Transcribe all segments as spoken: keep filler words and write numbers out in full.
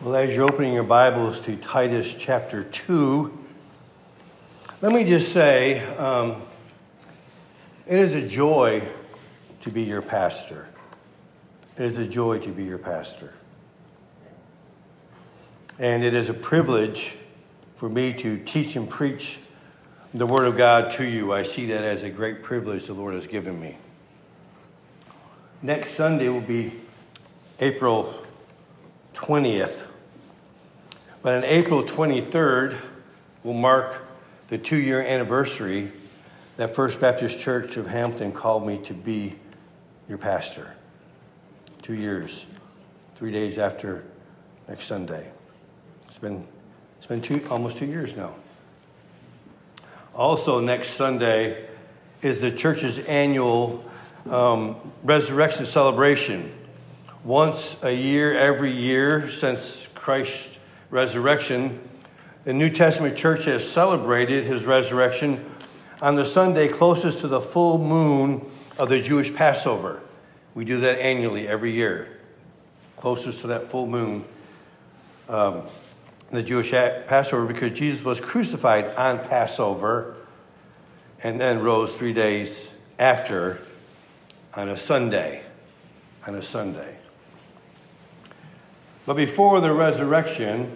Well, as you're opening your Bibles to Titus chapter two, let me just say, um, it is a joy to be your pastor. It is a joy to be your pastor. And it is a privilege for me to teach and preach the Word of God to you. I see that as a great privilege the Lord has given me. Next Sunday will be April twentieth. But on April twenty-third, will mark the two-year anniversary that First Baptist Church of Hampton called me to be your pastor. Two years, three days after next Sunday. It's been it's been two, almost two years now. Also, next Sunday is the church's annual um, resurrection celebration. Once a year, every year since Christ's resurrection, the New Testament church has celebrated his resurrection on the Sunday closest to the full moon of the Jewish Passover. We do that annually every year, closest to that full moon, um, the Jewish Passover, because Jesus was crucified on Passover and then rose three days after on a Sunday, on a Sunday. But before the resurrection,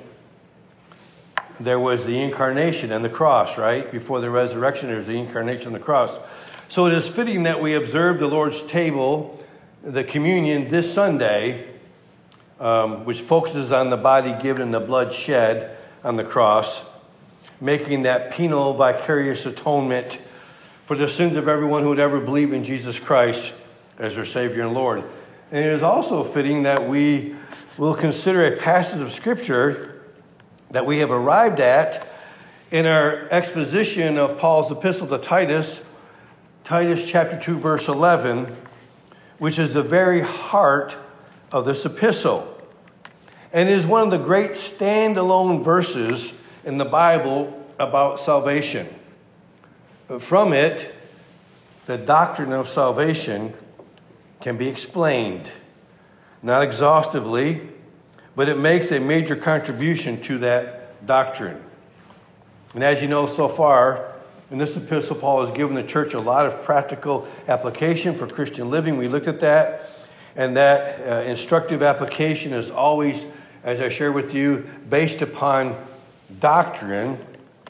there was the incarnation and the cross, right? Before the resurrection, there's the incarnation and the cross. So it is fitting that we observe the Lord's table, the communion, this Sunday, um, which focuses on the body given and the blood shed on the cross, making that penal vicarious atonement for the sins of everyone who would ever believe in Jesus Christ as their Savior and Lord. And it is also fitting that we will consider a passage of Scripture that we have arrived at in our exposition of Paul's epistle to Titus, Titus chapter two, verse eleven, which is the very heart of this epistle. And it is one of the great standalone verses in the Bible about salvation. From it, the doctrine of salvation can be explained, not exhaustively, but it makes a major contribution to that doctrine. And as you know so far, in this epistle, Paul has given the church a lot of practical application for Christian living. We looked at that, and that uh, instructive application is always, as I share with you, based upon doctrine,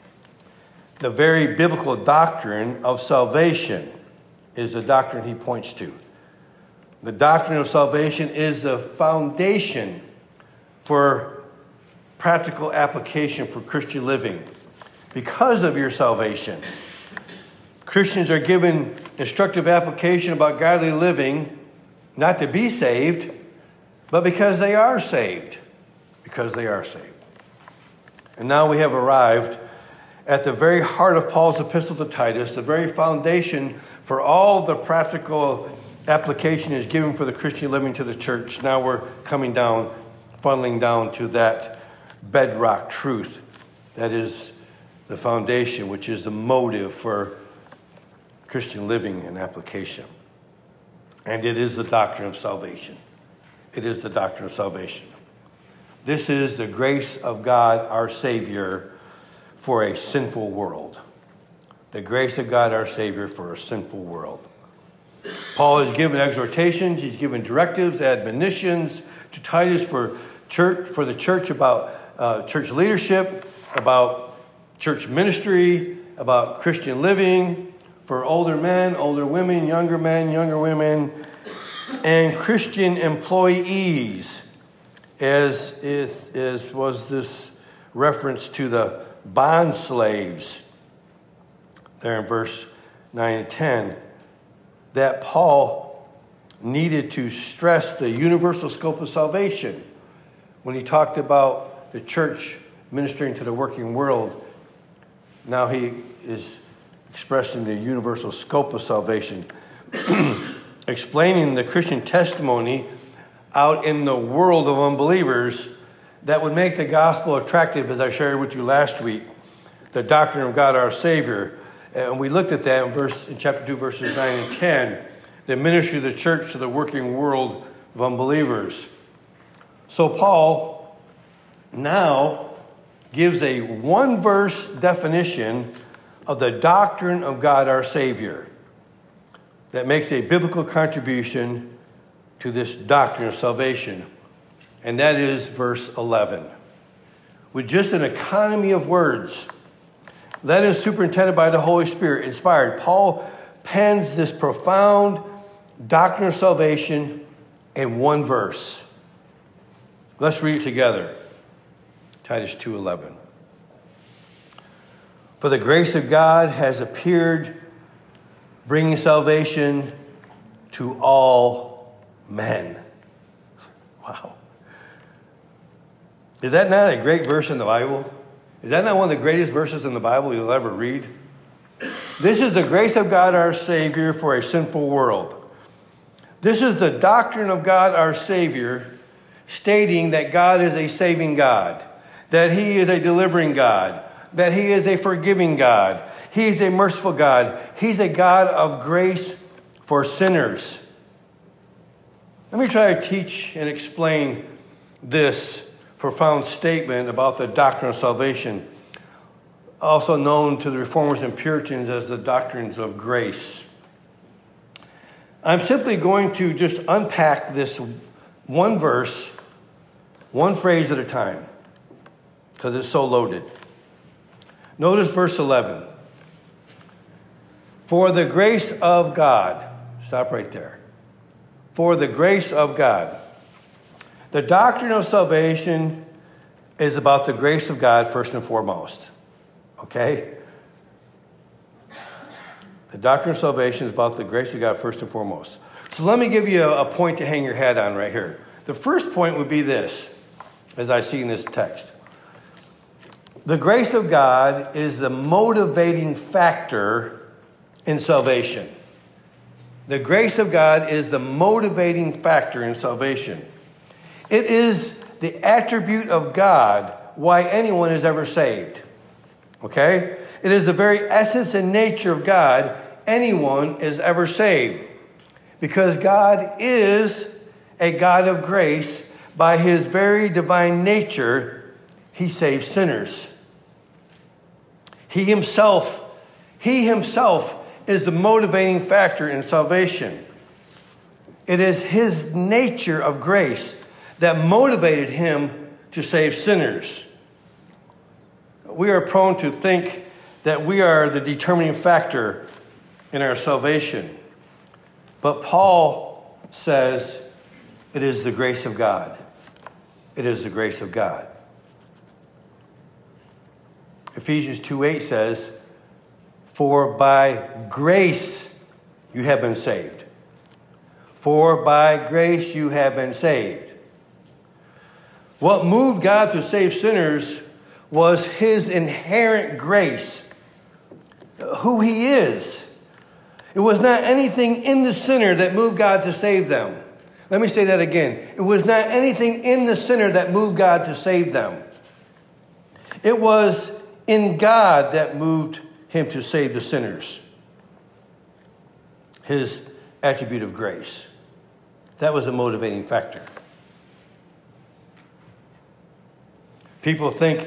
the very biblical doctrine of salvation is the doctrine he points to. The doctrine of salvation is the foundation for practical application for Christian living. Because of your salvation, Christians are given instructive application about godly living, not to be saved, but because they are saved. Because they are saved. And now we have arrived at the very heart of Paul's epistle to Titus, the very foundation for all the practical application is given for the Christian living to the church. Now we're coming down funneling down to that bedrock truth that is the foundation, which is the motive for Christian living and application. And it is the doctrine of salvation. It is the doctrine of salvation. This is the grace of God, our Savior, for a sinful world. The grace of God, our Savior, for a sinful world. Paul has given exhortations, he's given directives, admonitions to Titus for church, for the church about uh, church leadership, about church ministry, about Christian living, for older men, older women, younger men, younger women, and Christian employees, as is, as was this reference to the bond slaves there in verse nine and ten, that Paul needed to stress the universal scope of salvation. When he talked about the church ministering to the working world, now he is expressing the universal scope of salvation, explaining the Christian testimony out in the world of unbelievers that would make the gospel attractive, as I shared with you last week, the doctrine of God our Savior. And we looked at that in verse in chapter two, verses nine and ten, the ministry of the church to the working world of unbelievers. So Paul now gives a one-verse definition of the doctrine of God our Savior that makes a biblical contribution to this doctrine of salvation. And that is verse eleven. With just an economy of words, led and superintended by the Holy Spirit, inspired, Paul pens this profound doctrine of salvation in one verse. Let's read it together. Titus two eleven. For the grace of God has appeared, bringing salvation to all men. Wow. Is that not a great verse in the Bible? Is that not one of the greatest verses in the Bible you'll ever read? This is the grace of God our Savior for a sinful world. This is the doctrine of God our Savior, stating that God is a saving God, that He is a delivering God, that He is a forgiving God, He is a merciful God, He's a God of grace for sinners. Let me try to teach and explain this profound statement about the doctrine of salvation, also known to the Reformers and Puritans as the doctrines of grace. I'm simply going to just unpack this one verse, one phrase at a time, because it's so loaded. Notice verse eleven. For the grace of God. Stop right there. For the grace of God. The doctrine of salvation is about the grace of God first and foremost. Okay? The doctrine of salvation is about the grace of God first and foremost. So let me give you a, a point to hang your hat on right here. The first point would be this, as I see in this text. The grace of God is the motivating factor in salvation. The grace of God is the motivating factor in salvation. It is the attribute of God why anyone is ever saved. Okay? It is the very essence and nature of God anyone is ever saved. Because God is a God of grace. By His very divine nature, He saves sinners. He Himself, He Himself is the motivating factor in salvation. It is His nature of grace that motivated Him to save sinners. We are prone to think that we are the determining factor in our salvation. But Paul says it is the grace of God. It is the grace of God. Ephesians two eight says, for by grace you have been saved. For by grace you have been saved. What moved God to save sinners was His inherent grace, who He is. It was not anything in the sinner that moved God to save them. Let me say that again. It was not anything in the sinner that moved God to save them. It was in God that moved Him to save the sinners. His attribute of grace. That was a motivating factor. People think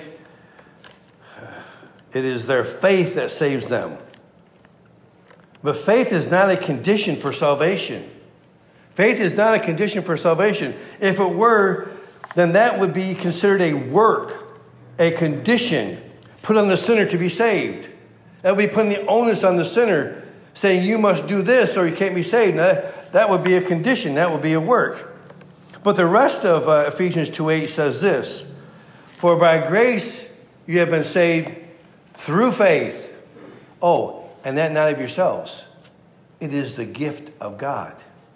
it is their faith that saves them. But faith is not a condition for salvation. Faith is not a condition for salvation. If it were, then that would be considered a work, a condition put on the sinner to be saved. That would be putting the onus on the sinner, saying you must do this or you can't be saved. Now, that, that would be a condition. That would be a work. But the rest of uh, Ephesians two eight says this, for by grace you have been saved through faith. Oh, and that not of yourselves. It is the gift of God.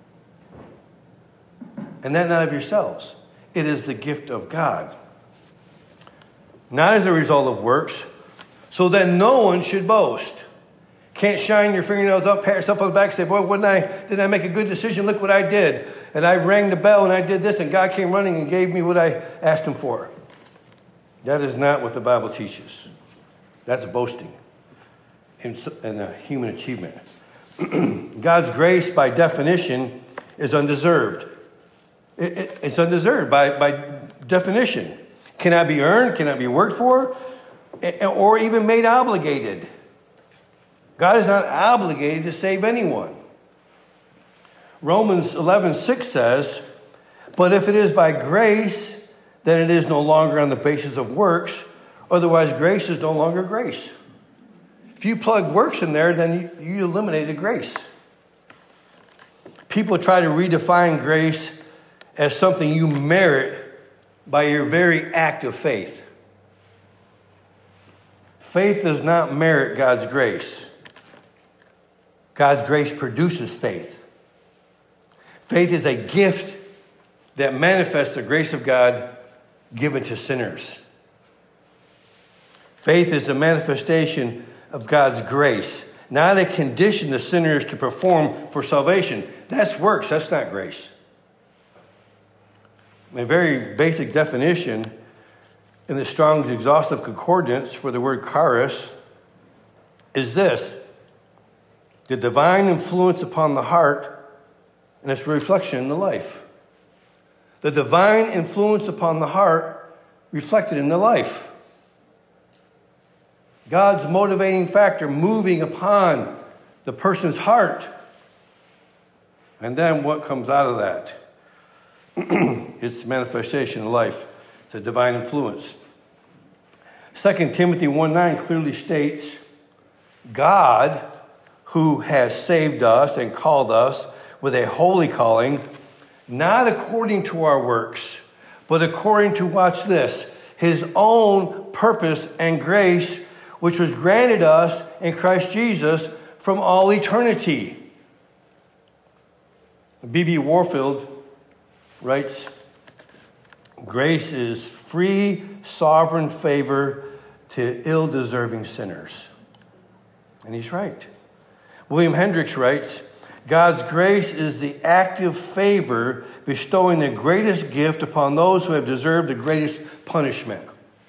And that not of yourselves. It is the gift of God. Not as a result of works, so that no one should boast. Can't shine your fingernails up, pat yourself on the back, and say, boy, wouldn't I, didn't I make a good decision? Look what I did. And I rang the bell and I did this and God came running and gave me what I asked Him for. That is not what the Bible teaches. That's boasting in, in a human achievement. God's grace, by definition, is undeserved. It, it, it's undeserved by, by definition. Cannot be earned, cannot be worked for, or even made obligated. God is not obligated to save anyone. Romans eleven six says, but if it is by grace, then it is no longer on the basis of works. Otherwise, grace is no longer grace. If you plug works in there, then you, you eliminated grace. People try to redefine grace as something you merit by your very act of faith. Faith does not merit God's grace. God's grace produces faith. Faith is a gift that manifests the grace of God given to sinners. Faith is the manifestation of God's grace, not a condition to sinners to perform for salvation. That's works, that's not grace. A very basic definition in the Strong's Exhaustive Concordance for the word charis is this: the divine influence upon the heart and its reflection in the life. The divine influence upon the heart reflected in the life. God's motivating factor moving upon the person's heart. And then what comes out of that? It's manifestation in life. It's a divine influence. Second Timothy one nine clearly states, God, who has saved us and called us with a holy calling, not according to our works, but according to, watch this, his own purpose and grace, which was granted us in Christ Jesus from all eternity. B B Warfield writes, grace is free, sovereign favor to ill-deserving sinners. And he's right. William Hendricks writes, God's grace is the active favor bestowing the greatest gift upon those who have deserved the greatest punishment.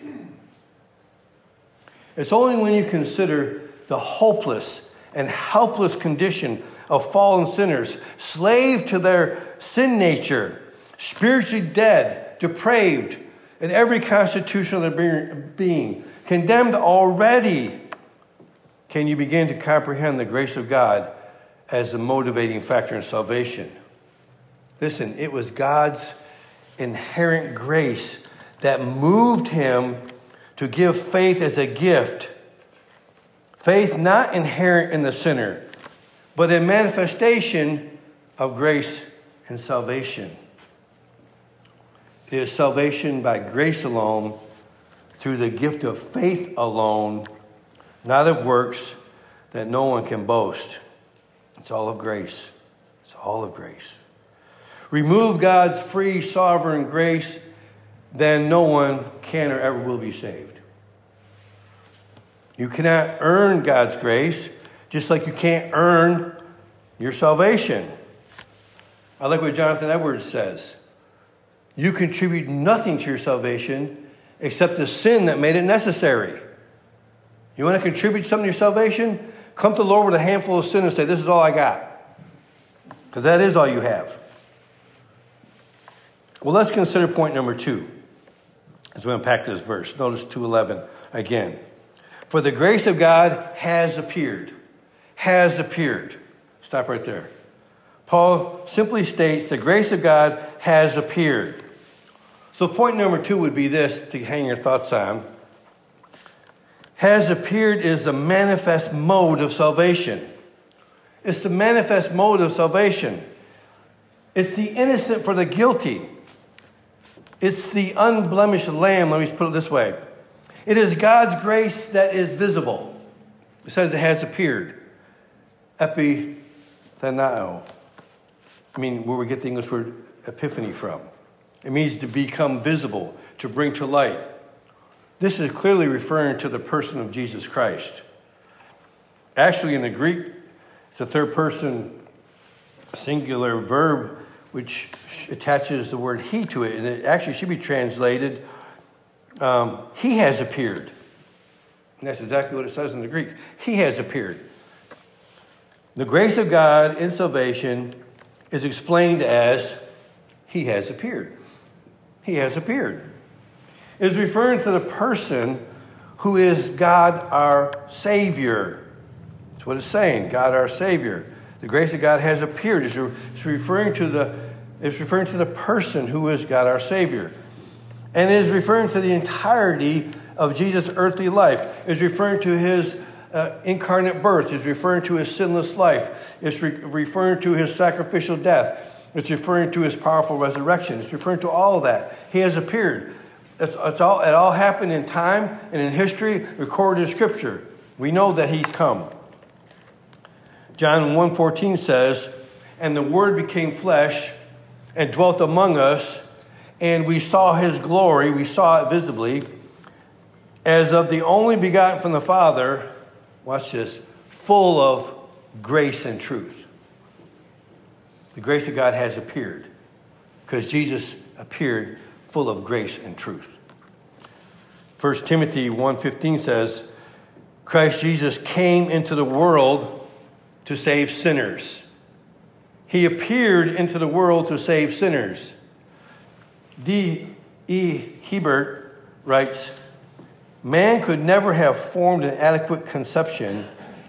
It's only when you consider the hopeless and helpless condition of fallen sinners, slave to their sin nature, spiritually dead, depraved, in every constitution of their being, condemned already, can you begin to comprehend the grace of God as the motivating factor in salvation. Listen, it was God's inherent grace that moved him to give faith as a gift. Faith not inherent in the sinner, but a manifestation of grace and salvation. It is salvation by grace alone, through the gift of faith alone, not of works, that no one can boast. It's all of grace. It's all of grace. Remove God's free, sovereign grace, then no one can or ever will be saved. You cannot earn God's grace, just like you can't earn your salvation. I like what Jonathan Edwards says. You contribute nothing to your salvation except the sin that made it necessary. You want to contribute something to your salvation? Come to the Lord with a handful of sin and say, this is all I got. Because that is all you have. Well, let's consider point number two as we unpack this verse. Notice two eleven again. For the grace of God has appeared. Has appeared. Stop right there. Paul simply states the grace of God has appeared. So point number two would be this to hang your thoughts on. Has appeared is the manifest mode of salvation. It's the manifest mode of salvation. It's the innocent for the guilty. It's the unblemished lamb. Let me put it this way. It is God's grace that is visible. It says it has appeared. Epithanao. I mean, where we get the English word epiphany from. It means to become visible, to bring to light. This is clearly referring to the person of Jesus Christ. Actually, in the Greek, it's a third person singular verb which attaches the word he to it. And it actually should be translated, um, he has appeared. And that's exactly what it says in the Greek. He has appeared. The grace of God in salvation is explained as he has appeared. He has appeared. is referring to the person who is God our Savior. That's what it's saying, God our Savior. The grace of God has appeared. It's, re- it's referring to the it's referring to the person who is God our Savior. And it is referring to the entirety of Jesus' earthly life. It's referring to his uh, incarnate birth. It's referring to his sinless life. It's re- referring to his sacrificial death. It's referring to his powerful resurrection. It's referring to all of that. He has appeared. It's, it's all, it all happened in time and in history, recorded in Scripture. We know that he's come. John one fourteen says, "And the Word became flesh and dwelt among us, and we saw his glory," we saw it visibly, "as of the only begotten from the Father," watch this, "full of grace and truth." The grace of God has appeared because Jesus appeared full of grace and truth. First Timothy one fifteen says, "Christ Jesus came into the world to save sinners." He appeared into the world to save sinners. D E Hebert writes, "Man could never have formed an adequate conception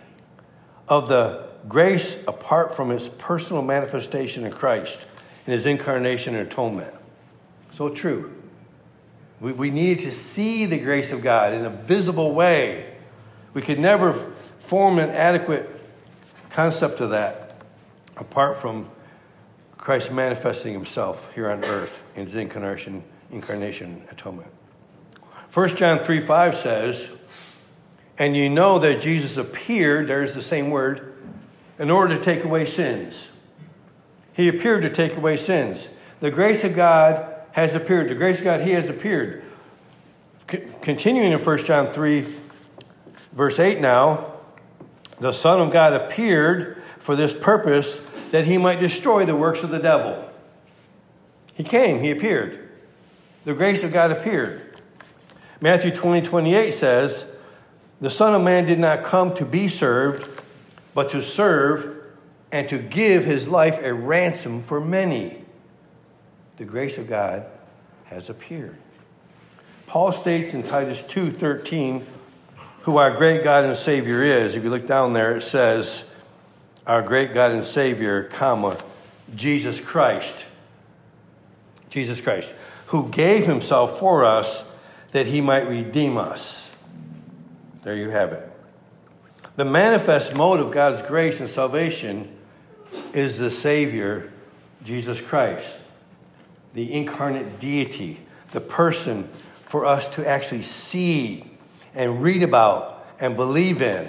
of the grace apart from its personal manifestation in Christ in his incarnation and atonement." So true. We, we needed to see the grace of God in a visible way. We could never form an adequate concept of that apart from Christ manifesting himself here on earth in his incarnation, incarnation atonement. First John three five says, "And you know that Jesus appeared," there's the same word, "in order to take away sins." He appeared to take away sins. The grace of God has appeared. The grace of God, he has appeared. C- continuing in First John three, verse eight now, "The Son of God appeared for this purpose, that he might destroy the works of the devil." He came, he appeared. The grace of God appeared. Matthew twenty twenty-eight says, "The Son of Man did not come to be served, but to serve and to give his life a ransom for many." The grace of God has appeared. Paul states in Titus two thirteen, who our great God and Savior is. If you look down there, it says, our great God and Savior, comma, Jesus Christ. Jesus Christ, who gave himself for us that he might redeem us. There you have it. The manifest mode of God's grace and salvation is the Savior, Jesus Christ, the incarnate deity, the person for us to actually see and read about and believe in.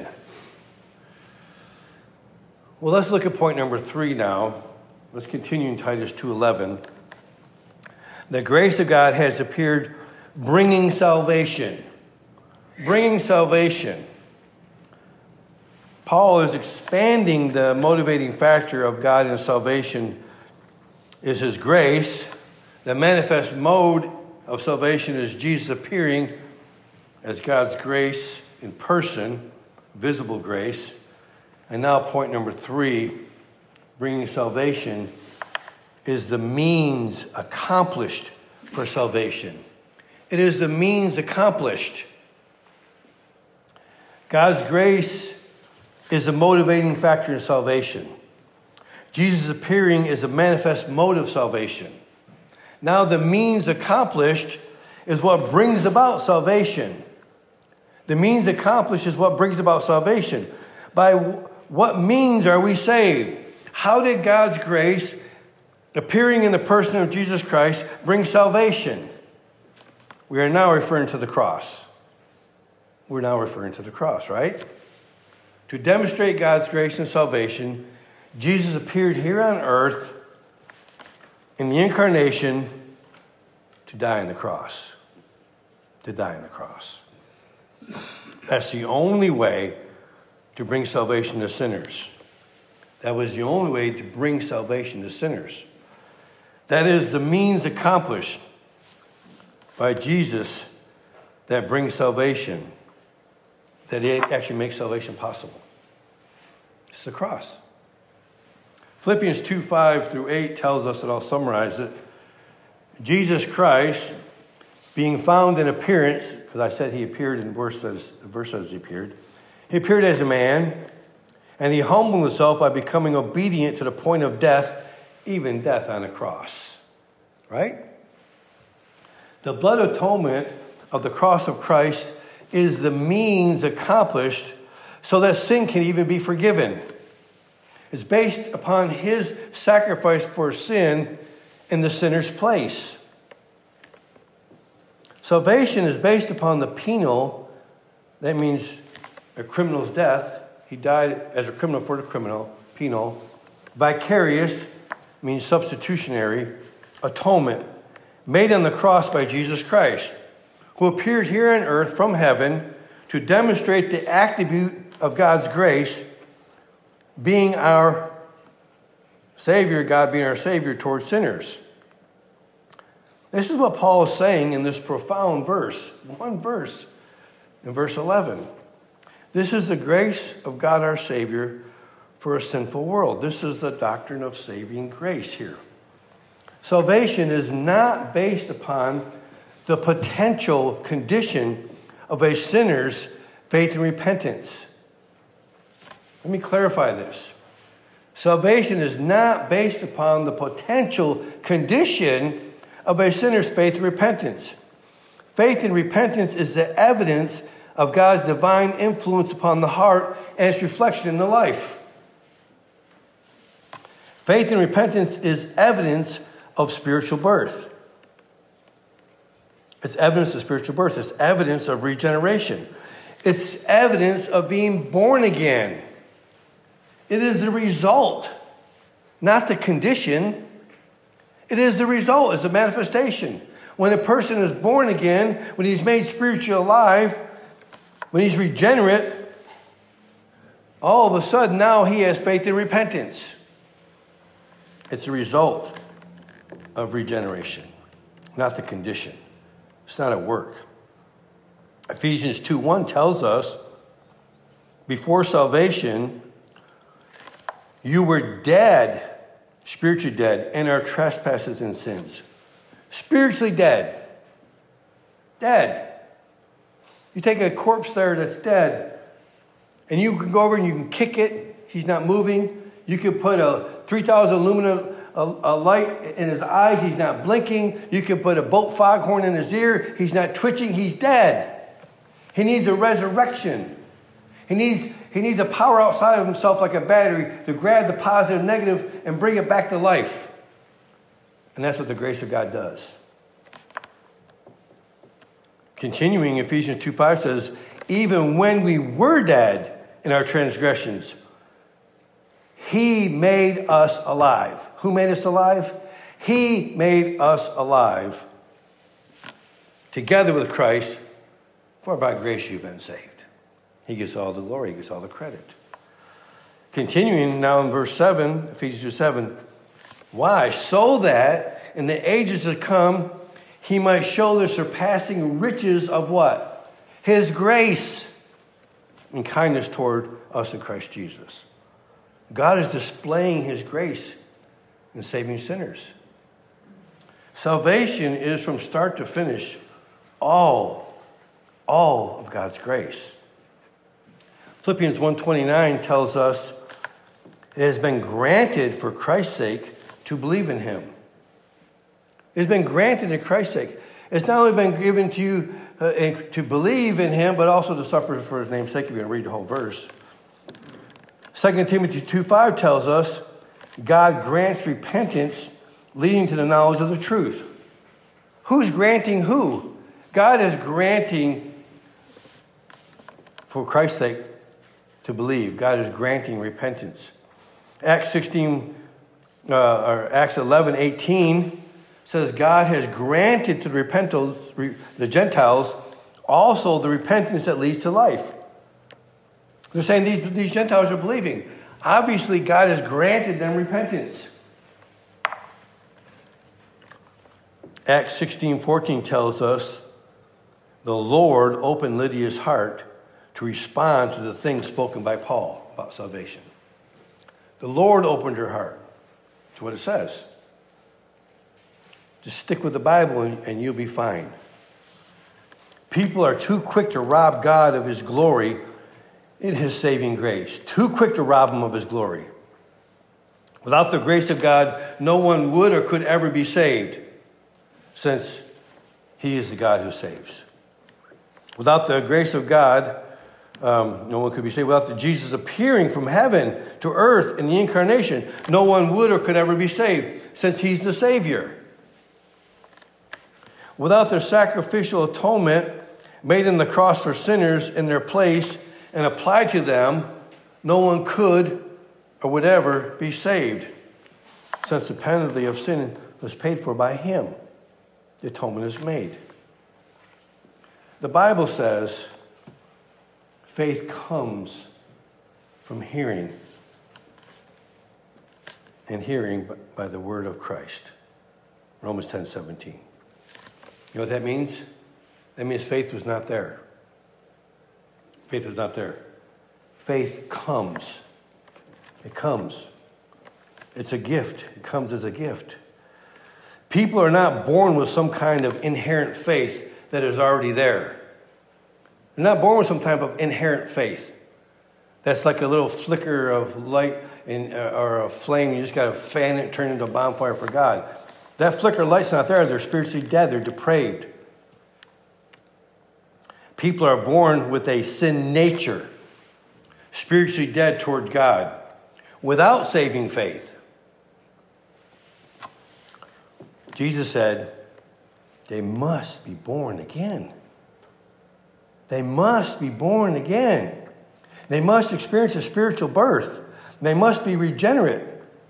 Well, let's look at point number three now. Let's continue in Titus two eleven. The grace of God has appeared, bringing salvation. Bringing salvation. Paul is expanding the motivating factor of God in salvation is his grace. The manifest mode of salvation is Jesus appearing as God's grace in person, visible grace. And now point number three, bringing salvation, is the means accomplished for salvation. It is the means accomplished. God's grace is a motivating factor in salvation. Jesus appearing is a manifest mode of salvation. Now the means accomplished is what brings about salvation. The means accomplished is what brings about salvation. By what means are we saved? How did God's grace, appearing in the person of Jesus Christ, bring salvation? We are now referring to the cross. We're now referring to the cross, right? To demonstrate God's grace and salvation, Jesus appeared here on earth in the incarnation to die on the cross. To die on the cross. That's the only way to bring salvation to sinners. That was the only way to bring salvation to sinners. That is the means accomplished by Jesus that brings salvation, that it actually makes salvation possible. It's the cross. Philippians two, five through eight tells us, and I'll summarize it. Jesus Christ being found in appearance, because I said he appeared in verse says, the verse says he appeared. He appeared as a man, and he humbled himself by becoming obedient to the point of death, even death on a cross. Right? The blood atonement of the cross of Christ is the means accomplished so that sin can even be forgiven. It's based upon his sacrifice for sin in the sinner's place. Salvation is based upon the penal, that means a criminal's death. He died as a criminal for the criminal, penal. Vicarious means substitutionary, atonement, made on the cross by Jesus Christ, who appeared here on earth from heaven to demonstrate the attribute of God's grace, being our Savior, God being our Savior towards sinners. This is what Paul is saying in this profound verse, one verse, in verse eleven. This is the grace of God our Savior for a sinful world. This is the doctrine of saving grace here. Salvation is not based upon the potential condition of a sinner's faith and repentance. Let me clarify this. Salvation is not based upon the potential condition of a sinner's faith and repentance. Faith and repentance is the evidence of God's divine influence upon the heart and its reflection in the life. Faith and repentance is evidence of spiritual birth. It's evidence of spiritual birth. It's evidence of regeneration. It's evidence of being born again. It is the result, not the condition. It is the result. It's a manifestation. When a person is born again, when he's made spiritually alive, when he's regenerate, all of a sudden now he has faith and repentance. It's a result of regeneration, not the condition. It's not a work. Ephesians two one tells us, before salvation, you were dead, spiritually dead, in our trespasses and sins. Spiritually dead. Dead. You take a corpse there that's dead, and you can go over and you can kick it. He's not moving. You can put a three thousand lumen a, a light in his eyes. He's not blinking. You can put a boat foghorn in his ear. He's not twitching. He's dead. He needs a resurrection. He needs, he needs a power outside of himself like a battery to grab the positive and negative and bring it back to life. And that's what the grace of God does. Continuing, Ephesians two five says, even when we were dead in our transgressions, he made us alive. Who made us alive? He made us alive together with Christ, for by grace you've been saved. He gets all the glory, he gets all the credit. Continuing now in verse seven, Ephesians two seven, why? So that in the ages to come, he might show the surpassing riches of what? His grace and kindness toward us in Christ Jesus. God is displaying his grace in saving sinners. Salvation is from start to finish all, all of God's grace. Philippians one twenty-nine tells us it has been granted for Christ's sake to believe in him. It's been granted in Christ's sake. It's not only been given to you uh, to believe in him, but also to suffer for his name's sake. If you're going to read the whole verse. Second Timothy two five tells us God grants repentance leading to the knowledge of the truth. Who's granting who? God is granting for Christ's sake to believe. God is granting repentance. Acts sixteen, uh, or Acts eleven eighteen says God has granted to the repentance, the Gentiles, also the repentance that leads to life. They're saying these, these Gentiles are believing. Obviously, God has granted them repentance. Acts sixteen fourteen tells us the Lord opened Lydia's heart to respond to the things spoken by Paul about salvation. The Lord opened her heart. That's what it says. Just stick with the Bible and, and you'll be fine. People are too quick to rob God of his glory in his saving grace. Too quick to rob him of his glory. Without the grace of God, no one would or could ever be saved, since he is the God who saves. Without the grace of God, um, no one could be saved. Without the Jesus appearing from heaven to earth in the incarnation, no one would or could ever be saved, since he's the Savior. Without their sacrificial atonement made on the cross for sinners in their place and applied to them, no one could or would ever be saved, since the penalty of sin was paid for by him. The atonement is made. The Bible says faith comes from hearing, and hearing by the word of Christ. Romans ten seventeen. You know what that means? That means faith was not there. Faith was not there. Faith comes. It comes. It's a gift. It comes as a gift. People are not born with some kind of inherent faith that is already there. They're not born with some type of inherent faith. That's like a little flicker of light in, uh, or a flame. You just got to fan it, turn it into a bonfire for God. That flicker of light's not there. They're spiritually dead. They're depraved. People are born with a sin nature, spiritually dead toward God, without saving faith. Jesus said, they must be born again. They must be born again. They must experience a spiritual birth. They must be regenerate.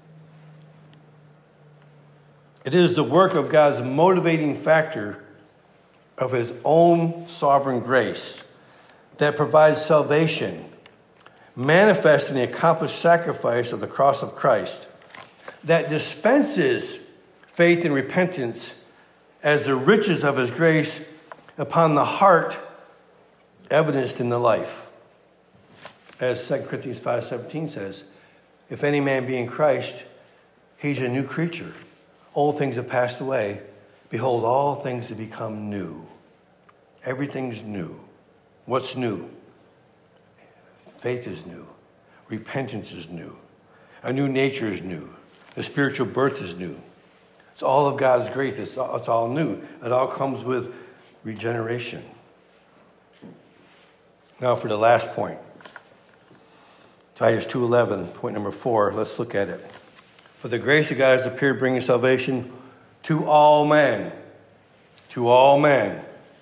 It is the work of God's motivating factor of his own sovereign grace that provides salvation, manifest in the accomplished sacrifice of the cross of Christ, that dispenses faith and repentance as the riches of his grace upon the heart evidenced in the life. As Second Corinthians five seventeen says, if any man be in Christ, he's a new creature. Old things have passed away. Behold, all things have become new. Everything's new. What's new? Faith is new. Repentance is new. A new nature is new. The spiritual birth is new. It's all of God's grace. It's all, it's all new. It all comes with regeneration. Now for the last point. Titus two eleven, point number four. Let's look at it. For the grace of God has appeared, bringing salvation to all men. To all men.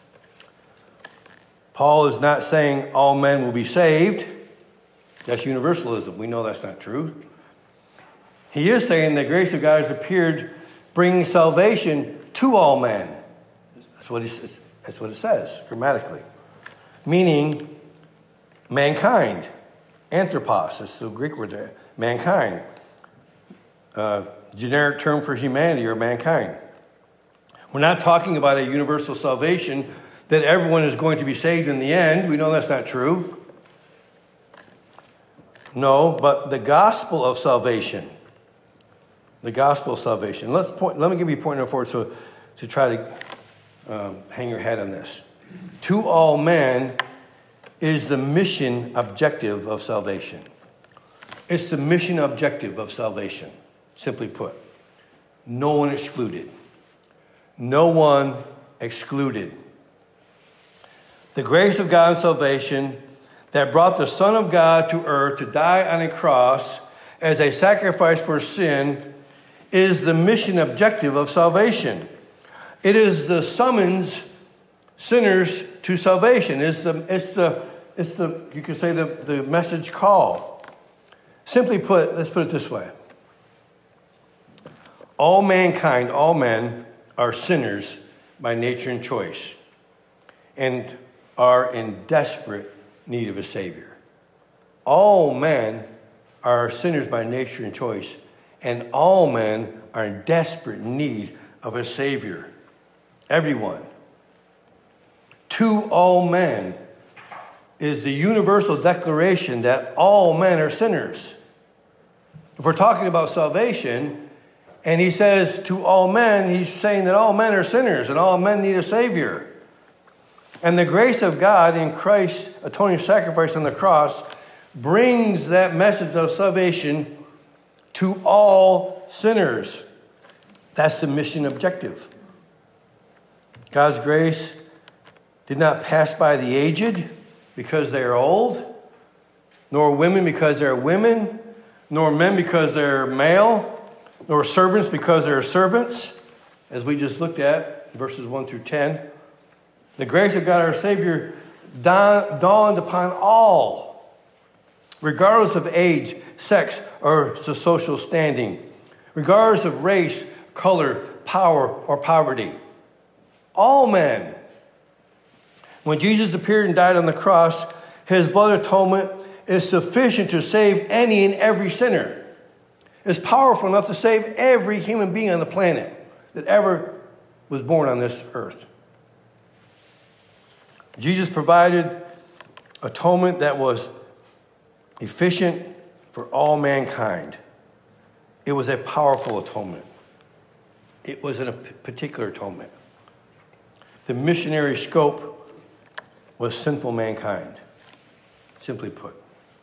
Paul is not saying all men will be saved. That's universalism. We know that's not true. He is saying the grace of God has appeared, bringing salvation to all men. That's what, he says. That's what it says grammatically. Meaning mankind. Anthropos. That's the Greek word there. Mankind. Uh, generic term for humanity or mankind. We're not talking about a universal salvation that everyone is going to be saved in the end. We know that's not true. No, but the gospel of salvation. The gospel of salvation. Let's point, let me give you point number four so, to try to um, hang your head on this. To all men is the mission objective of salvation. It's the mission objective of salvation. Simply put, no one excluded. No one excluded. The grace of God and salvation that brought the Son of God to earth to die on a cross as a sacrifice for sin is the mission objective of salvation. It is the summons sinners to salvation. It's the, it's the, it's the you could say the, the message call. Simply put, let's put it this way. All mankind, all men, are sinners by nature and choice and are in desperate need of a Savior. All men are sinners by nature and choice, and all men are in desperate need of a Savior. Everyone. To all men is the universal declaration that all men are sinners. If we're talking about salvation, and he says to all men, he's saying that all men are sinners and all men need a Savior. And the grace of God in Christ's atoning sacrifice on the cross brings that message of salvation to all sinners. That's the mission objective. God's grace did not pass by the aged because they are old, nor women because they're women, nor men because they're male, nor servants because they're servants, as we just looked at, verses one through ten. The grace of God our Savior dawned upon all, regardless of age, sex, or social standing, regardless of race, color, power, or poverty. All men. When Jesus appeared and died on the cross, his blood atonement is sufficient to save any and every sinner. It's powerful enough to save every human being on the planet that ever was born on this earth. Jesus provided atonement that was efficient for all mankind. It was a powerful atonement. It was a particular atonement. The missionary scope was sinful mankind, simply put.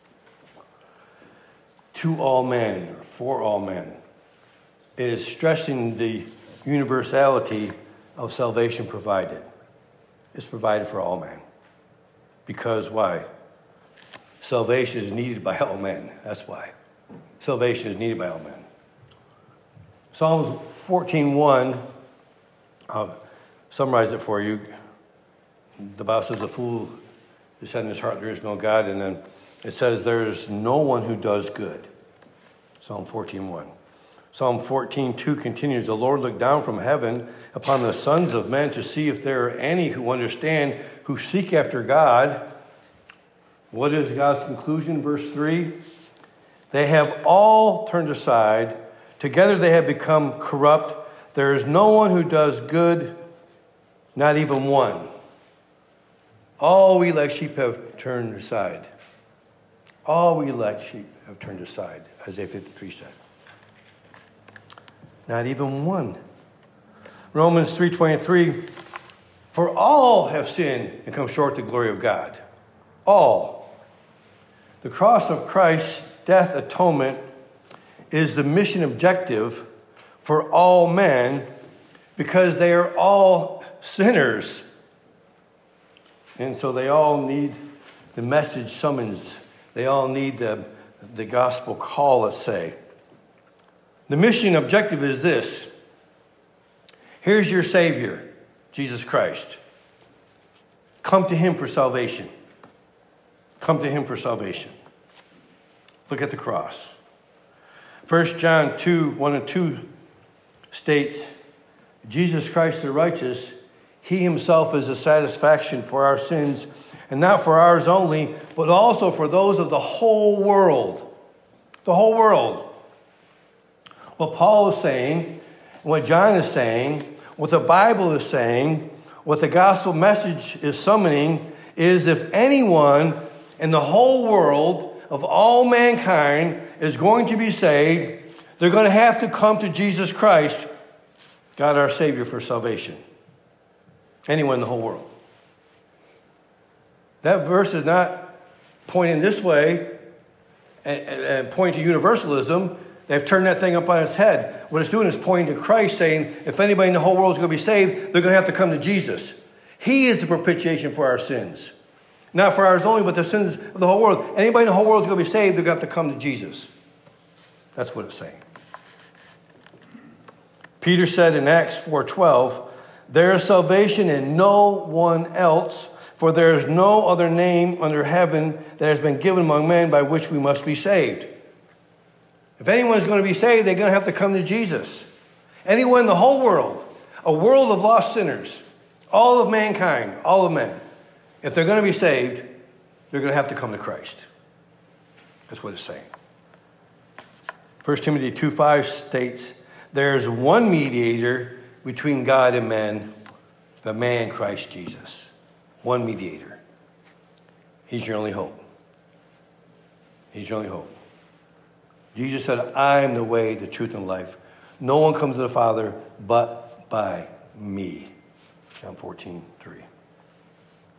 To all men, or for all men. It is stressing the universality of salvation provided. It's provided for all men. Because why? Salvation is needed by all men. That's why. Salvation is needed by all men. Psalms fourteen one, I'll summarize it for you. The Bible says, the fool has said in his heart, there is no God. And then it says, there is no one who does good. Psalm fourteen one. Psalm fourteen two continues, the Lord looked down from heaven upon the sons of men to see if there are any who understand, who seek after God. What is God's conclusion? Verse three. They have all turned aside. Together they have become corrupt. There is no one who does good, not even one. All we like sheep have turned aside. All we like sheep have turned aside, Isaiah fifty-three said. Not even one. Romans three twenty-three, for all have sinned and come short of the glory of God. All. The cross of Christ's death atonement is the mission objective for all men because they are all sinners. And so they all need the message summons. They all need the, the gospel call, let's say. The mission objective is this. Here's your Savior, Jesus Christ. Come to him for salvation. Come to him for salvation. Look at the cross. First John two, one and two states, Jesus Christ the righteous, he himself is a satisfaction for our sins, and not for ours only, but also for those of the whole world. The whole world. What Paul is saying, what John is saying, what the Bible is saying, what the gospel message is summoning is if anyone in the whole world of all mankind is going to be saved, they're going to have to come to Jesus Christ, God our Savior, for salvation. Anyone in the whole world. That verse is not pointing this way and, and, and pointing to universalism. They've turned that thing up on its head. What it's doing is pointing to Christ, saying, if anybody in the whole world is going to be saved, they're going to have to come to Jesus. He is the propitiation for our sins. Not for ours only, but the sins of the whole world. Anybody in the whole world is going to be saved, they're going to have to come to Jesus. That's what it's saying. Peter said in Acts four twelve, there is salvation in no one else, for there is no other name under heaven that has been given among men by which we must be saved. If anyone's going to be saved, they're going to have to come to Jesus. Anyone in the whole world, a world of lost sinners, all of mankind, all of men, if they're going to be saved, they're going to have to come to Christ. That's what it's saying. First Timothy two five states, there is one mediator between God and men, the man Christ Jesus. One mediator. He's your only hope. He's your only hope. Jesus said, I am the way, the truth, and life. No one comes to the Father but by me. John fourteen three.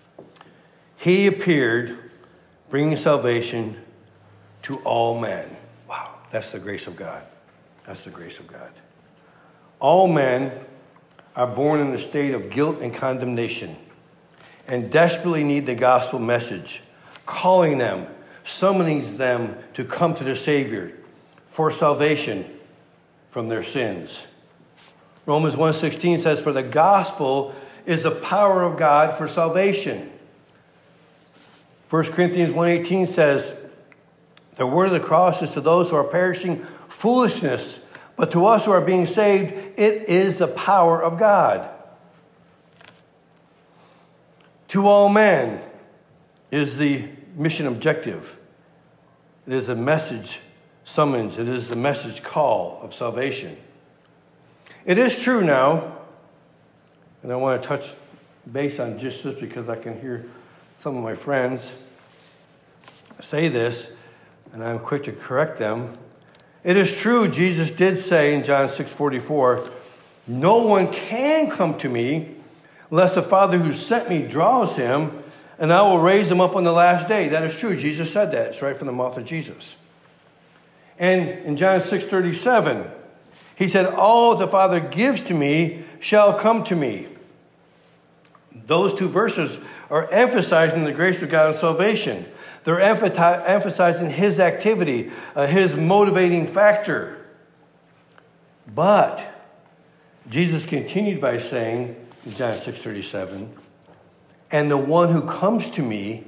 he appeared, bringing salvation to all men. Wow, that's the grace of God. That's the grace of God. All men are born in a state of guilt and condemnation and desperately need the gospel message, calling them, summoning them to come to the Savior for salvation from their sins. Romans one sixteen says, for the gospel is the power of God for salvation. First Corinthians one eighteen says, the word of the cross is to those who are perishing foolishness, but to us who are being saved, it is the power of God. To all men is the mission objective. It is a message summons. It is the message call of salvation. It is true now, and I want to touch base on just this because I can hear some of my friends say this, and I'm quick to correct them. It is true, Jesus did say in John six forty-four, no one can come to me unless the Father who sent me draws him, and I will raise him up on the last day. That is true. Jesus said that. It's right from the mouth of Jesus. And in John six thirty-seven, he said, all the Father gives to me shall come to me. Those two verses are emphasizing the grace of God and salvation. They're emphasizing his activity, uh, his motivating factor. But Jesus continued by saying in John six thirty-seven, and the one who comes to me,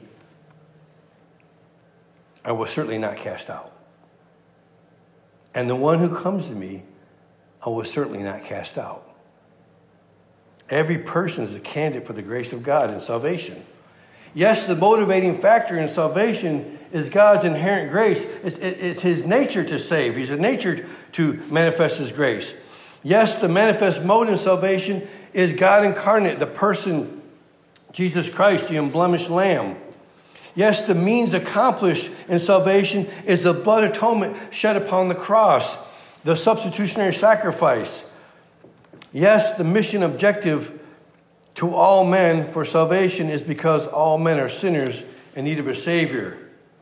I will certainly not cast out. And the one who comes to me, I will certainly not cast out. Every person is a candidate for the grace of God and salvation. Yes, the motivating factor in salvation is God's inherent grace. It's, it's his nature to save. He's a nature to manifest his grace. Yes, the manifest mode in salvation is God incarnate, the person, Jesus Christ, the unblemished Lamb. Yes, the means accomplished in salvation is the blood atonement shed upon the cross, the substitutionary sacrifice. Yes, the mission objective to all men for salvation is because all men are sinners in need of a Savior.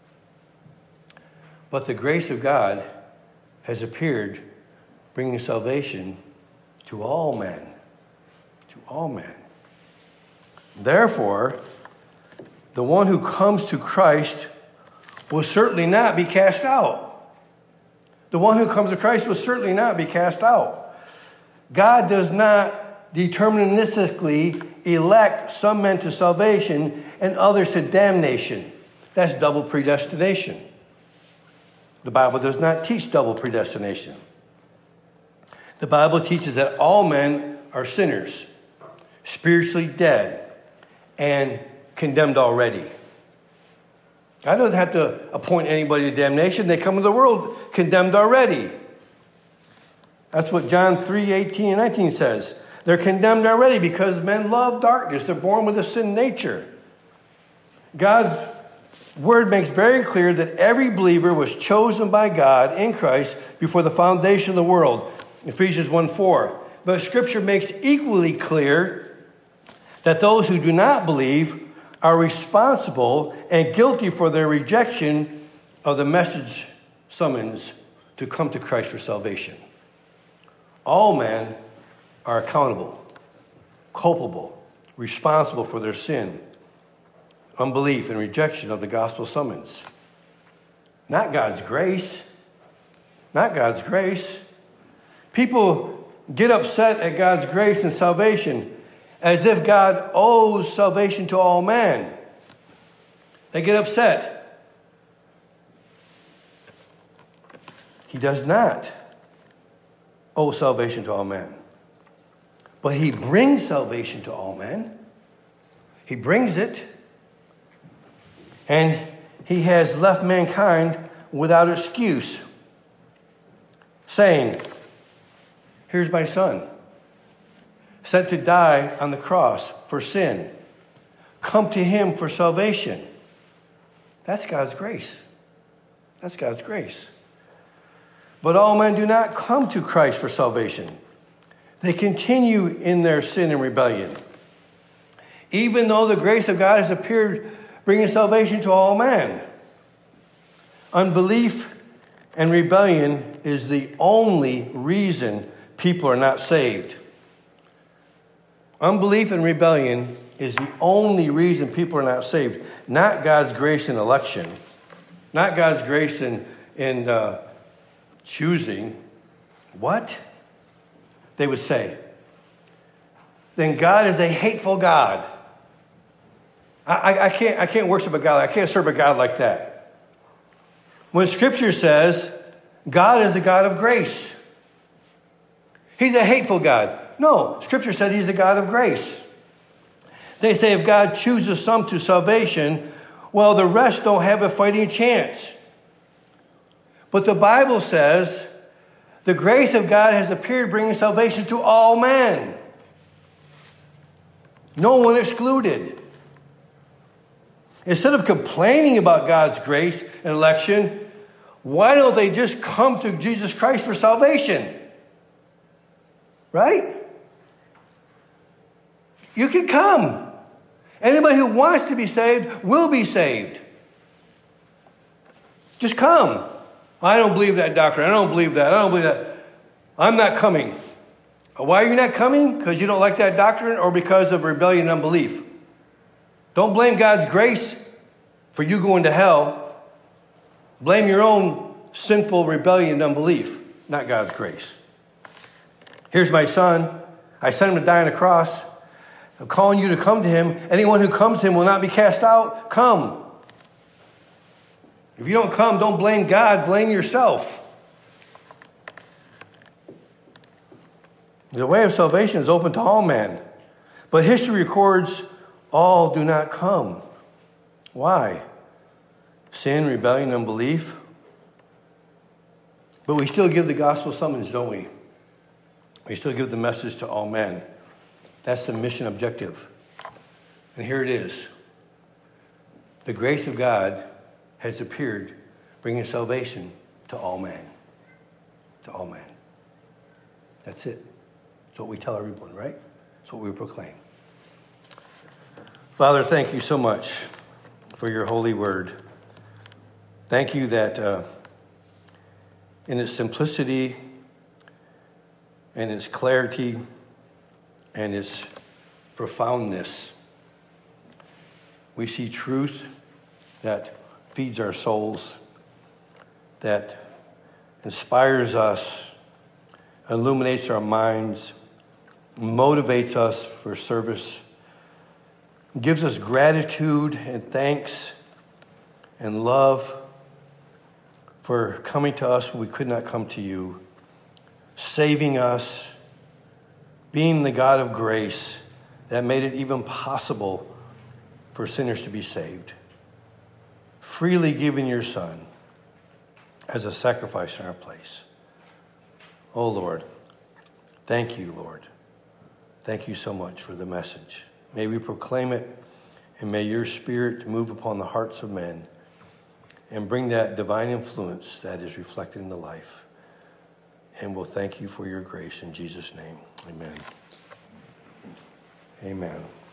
But the grace of God has appeared, bringing salvation to all men. To all men. Therefore, the one who comes to Christ will certainly not be cast out. The one who comes to Christ will certainly not be cast out. God does not deterministically elect some men to salvation and others to damnation. That's double predestination. The Bible does not teach double predestination. The Bible teaches that all men are sinners, spiritually dead, and condemned already. God doesn't have to appoint anybody to damnation. They come into the world condemned already. That's what John three eighteen and nineteen says. They're condemned already because men love darkness. They're born with a sin nature. God's word makes very clear that every believer was chosen by God in Christ before the foundation of the world. Ephesians one four. But Scripture makes equally clear that those who do not believe are responsible and guilty for their rejection of the message summons to come to Christ for salvation. All men are accountable, culpable, responsible for their sin, unbelief, and rejection of the gospel summons. Not God's grace. Not God's grace. People get upset at God's grace and salvation as if God owes salvation to all men. They get upset. He does not owe salvation to all men. But he brings salvation to all men. He brings it. And he has left mankind without excuse, saying, here's my son, sent to die on the cross for sin. Come to him for salvation. That's God's grace. That's God's grace. But all men do not come to Christ for salvation. They continue in their sin and rebellion. Even though the grace of God has appeared, bringing salvation to all men. Unbelief and rebellion is the only reason people are not saved. Unbelief and rebellion is the only reason people are not saved. Not God's grace in election. Not God's grace in, in uh, choosing. What? They would say. Then God is a hateful God. I, I, I can't, I can't worship a God. I can't serve a God like that. When Scripture says God is a God of grace. He's a hateful God. No, Scripture said he's a God of grace. They say if God chooses some to salvation, well, the rest don't have a fighting chance. But the Bible says the grace of God has appeared, bringing salvation to all men. No one excluded. Instead of complaining about God's grace and election, why don't they just come to Jesus Christ for salvation? Right? You can come. Anybody who wants to be saved will be saved. Just come. I don't believe that doctrine. I don't believe that. I don't believe that. I'm not coming. Why are you not coming? Because you don't like that doctrine or because of rebellion and unbelief? Don't blame God's grace for you going to hell. Blame your own sinful rebellion and unbelief, not God's grace. Here's my son. I sent him to die on a cross. I'm calling you to come to him. Anyone who comes to him will not be cast out. Come. If you don't come, don't blame God. Blame yourself. The way of salvation is open to all men. But history records all do not come. Why? Sin, rebellion, unbelief. But we still give the gospel summons, don't we? We still give the message to all men. That's the mission objective. And here it is. The grace of God has appeared, bringing salvation to all men. To all men. That's it. That's what we tell everyone, right? That's what we proclaim. Father, thank you so much for your holy word. Thank you that uh, in its simplicity and its clarity and its profoundness, we see truth that feeds our souls, that inspires us, illuminates our minds, motivates us for service, gives us gratitude and thanks and love for coming to us when we could not come to you, saving us, being the God of grace that made it even possible for sinners to be saved, freely giving your Son as a sacrifice in our place. Oh, Lord, thank you, Lord. Thank you so much for the message. May we proclaim it, and may your Spirit move upon the hearts of men and bring that divine influence that is reflected in the life. And we'll thank you for your grace in Jesus' name. Amen. Amen.